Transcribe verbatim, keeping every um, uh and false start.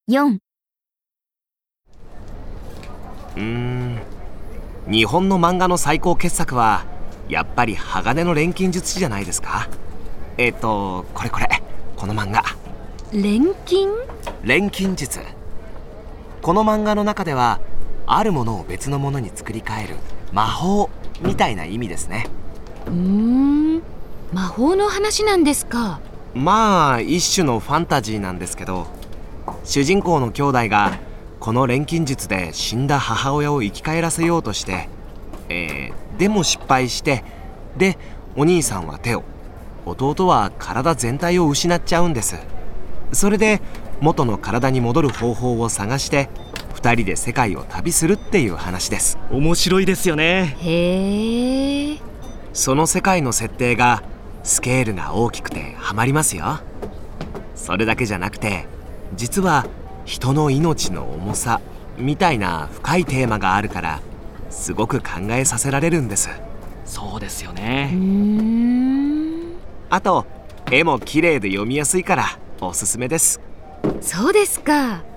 よん。 うーん日本の漫画の最高傑作はやっぱり鋼の錬金術師じゃないですか。えっとこれこれこの漫画錬金錬金術。この漫画の中ではあるものを別のものに作り変える魔法みたいな意味ですね。 うーん魔法の話なんですか。 まあ一種のファンタジーなんですけど、主人公の兄弟がこの錬金術で死んだ母親を生き返らせようとして、えー、でも失敗して、でお兄さんは手を、弟は体全体を失っちゃうんです。それで元の体に戻る方法を探してふたりで世界を旅するっていう話です。 面白いですよね。 へえ。 その世界の設定がスケールが大きくてハマりますよ。それだけじゃなくて、実は人の命の重さみたいな深いテーマがあるからすごく考えさせられるんです。 そうですようね。 ーんあと絵も綺麗で読みやすいからおすすめです。 そうですか。